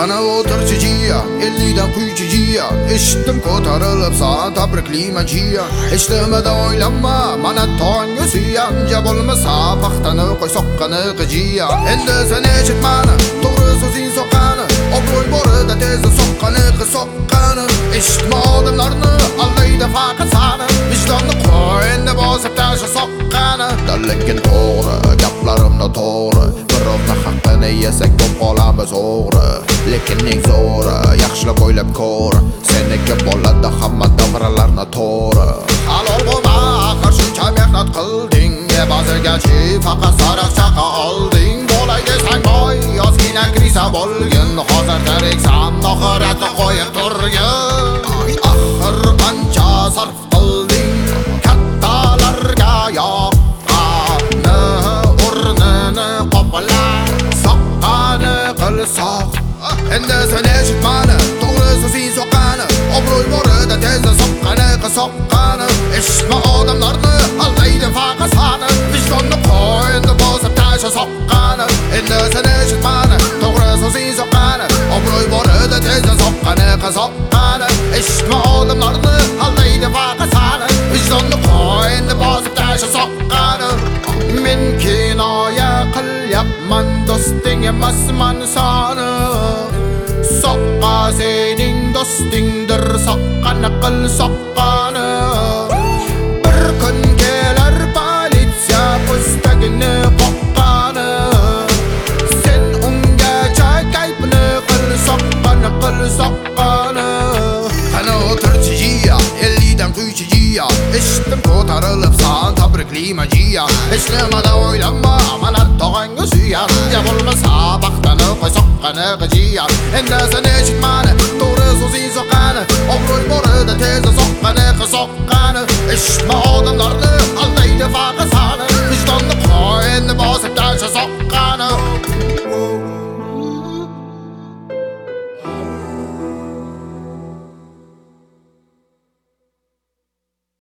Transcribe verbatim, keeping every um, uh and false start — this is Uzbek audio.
Qana o'tirchi jiyan, ellikdan quychi jiyan, eshitdim ko'tarilib san tabriklayman jiyan. Hech nimada o'ylanma, mana tongga suyan, ja bo'lmasa paxtani qo'y soqqani qijiyan. Endi sen eshitmani, to'g'ri so'zing soqqani, obro'y borida tezda soqqani qisoqqani. Eshitma odamlarni, allayda faqat sani, vijdonni qo'y endi bosib tasha soqqani. Lekin to'g'ri, gaplarimda to'g'ri, birovni haqqini yesak ko'p qolamiz o'g'ri. Lekin eng zo'ri, yaxshilab o'ylab ko'r, seniki bo'ladi hamma davralarni to'g'ri. Halol bo'lma, axir shuncha mehnat qilding, ba'zigachi faqat sariq chaqa olding. Bo'lay desang boy, ozgina krisa bo'lgin, hozir tiriksan, oxiratni qo'yib turgin. Axir qancha sarf qilding, kattalarga yoqqani, o'rnini qoplab soqqani qilsoq. Endi sen eshitmani, to'g'ri so'zing soqqani, obro'y borida tezda soqqani qisoqqani. Eshitma odamlarni, allaydi faqat sani, vijdonni qo'y endi bosib tasha soqqani. Endi sen eshitmani, to'g'ri so'zing soqqani, obro'y borida tezda soqqani qisoqqani. Eshitma odamlarni, allaydi faqat sani, vijdonni qo'y endi bosib tasha soqqani. Men kinoya qilyapman, do'sting emasman sani. Soqqa sening do'stingdir, soqqani qil soqqani. Bir kun kelar politsiya postagini qoqqani, sen ungacha kayfini qil soqqani qil soqqani. Qani o'tirchi jiya, ellikdan quychi jiya, eshitdim ko'tarilib san tabriklayman jiya. Hech nimada o'ylanma, mana tog'angga suyan, ja bo'lmasa paxtani qo'y soqqani qijiyan. Endi sen eshitmani, to'g'ri so'zing soqqani, obro'y borida tezda soqqani qisoqqani. Eshitma odamlarni, allaydi faqat